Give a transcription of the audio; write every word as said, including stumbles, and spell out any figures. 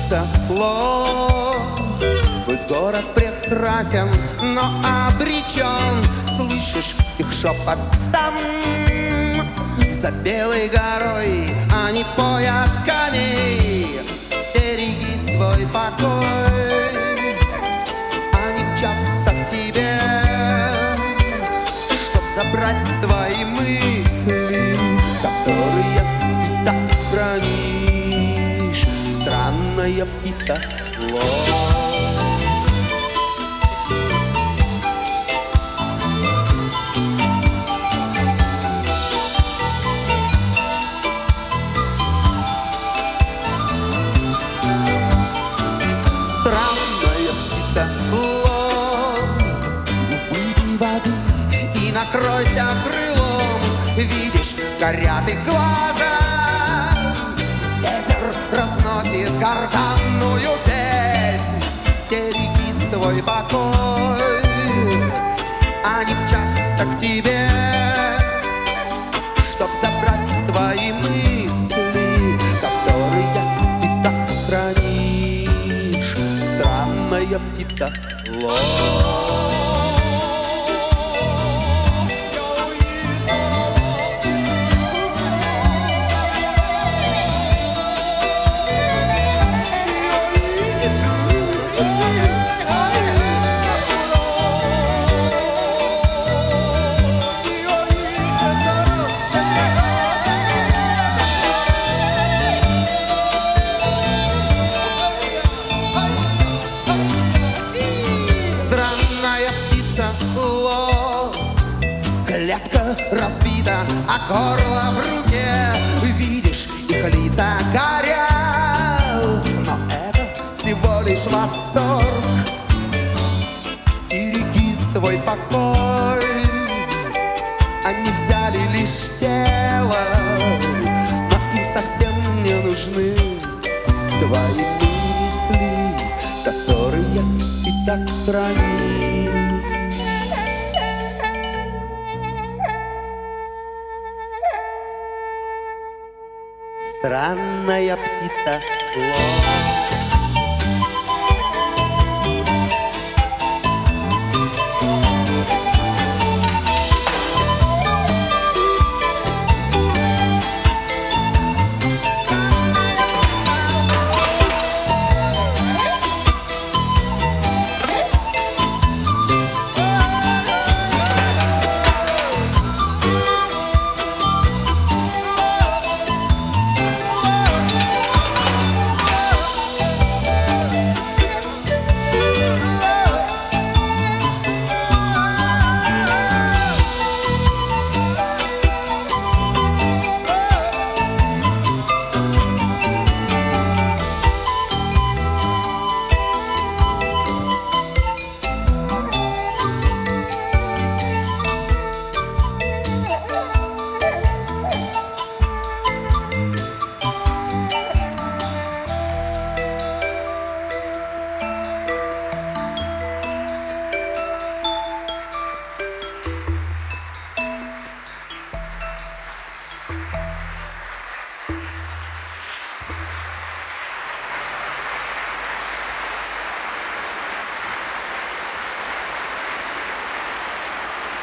птица ложь. Твой город прекрасен, но обречен. Слышишь их шепот там, за белой горой они поят коней. Береги свой покой, они мчатся к тебе, чтоб забрать твои мысли, которые ты так хранишь. Странная птица ложь. Странная птица ложь. Выпей воды и накройся крылом. Видишь, горят их глаза, ветер разносит гортанную песнь. Стереги свой покой, они мчатся к тебе, чтоб забрать твои мысли, которые ты так хранишь. Странная птица ложь. Странная птица ложь. Клетка разбита, а горло в руке. Видишь, их лица горят, но это всего лишь восторг. Стереги свой покой, они взяли лишь тело, но им совсем не нужны твои мысли, которые ты так хранишь. Странная птица ложь.